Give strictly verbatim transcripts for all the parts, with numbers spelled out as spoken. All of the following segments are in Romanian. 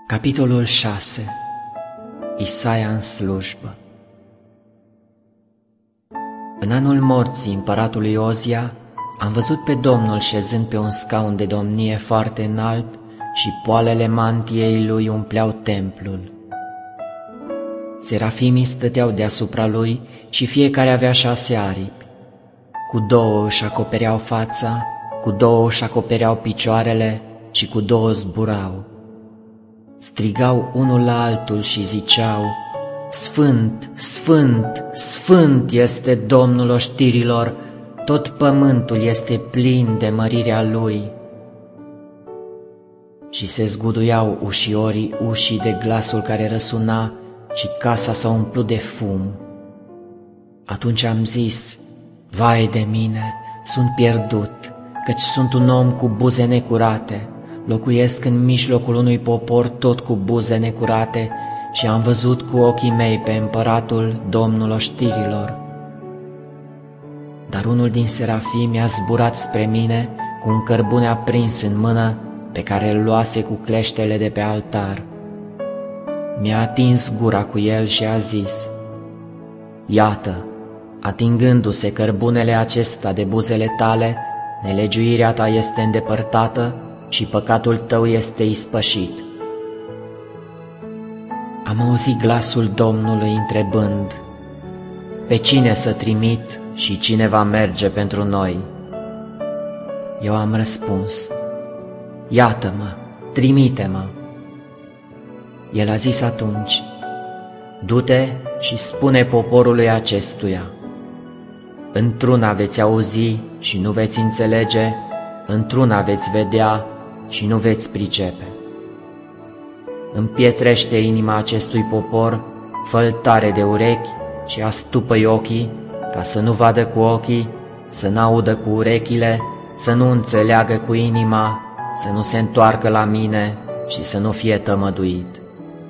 Capitolul șase. Isaia în slujbă. În anul morții împăratului Ozia, am văzut pe Domnul șezând pe un scaun de domnie foarte înalt și poalele mantiei lui umpleau templul. Serafimii stăteau deasupra lui și fiecare avea șase aripi. Cu două își acopereau fața, cu două își acopereau picioarele și cu două zburau. Strigau unul la altul și ziceau: Sfânt, sfânt, sfânt este Domnul oștirilor, tot pământul este plin de mărirea Lui. Și se zguduiau ușiorii ușii de glasul care răsuna și casa s-a umplut de fum. Atunci am zis: Vai de mine, sunt pierdut, căci sunt un om cu buze necurate. Locuiesc în mijlocul unui popor tot cu buze necurate și am văzut cu ochii mei pe împăratul, Domnul oștirilor. Dar unul din serafimi a zburat spre mine cu un cărbune aprins în mână pe care îl luase cu cleștele de pe altar. Mi-a atins gura cu el și a zis: Iată, atingându-se cărbunele acesta de buzele tale, nelegiuirea ta este îndepărtată și păcatul tău este ispășit. Am auzit glasul Domnului întrebând: Pe cine să trimit și cine va merge pentru noi? Eu am răspuns: Iată-mă, trimite-mă. El a zis atunci: Du-te și spune poporului acestuia: Într-una veți auzi și nu veți înțelege, într-una veți vedea și nu veți pricepe. Împietrește inima acestui popor, fă-l tare de urechi și astupă-i ochii, ca să nu vadă cu ochii, să n-audă cu urechile, să nu înțeleagă cu inima, să nu se întoarcă la mine și să nu fie tămăduit.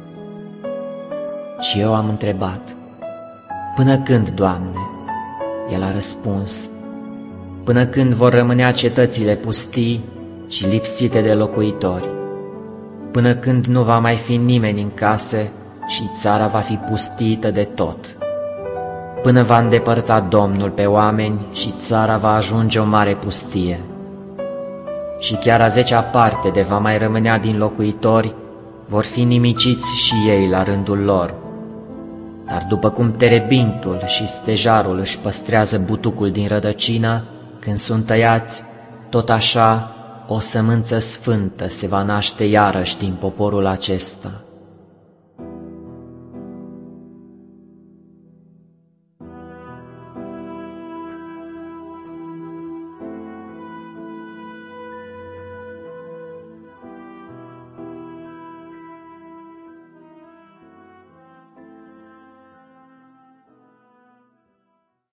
Și eu am întrebat: Până când, Doamne? El a răspuns: Până când vor rămânea cetățile pustii și lipsite de locuitori, până când nu va mai fi nimeni în case și țara va fi pustită de tot, până va îndepărta Domnul pe oameni și țara va ajunge o mare pustie. Și chiar a zecea parte de va mai rămânea din locuitori vor fi nimiciți și ei la rândul lor. Dar după cum terebintul și stejarul își păstrează butucul din rădăcină când sunt tăiați, tot așa o sămânță sfântă se va naște iarăși din poporul acesta.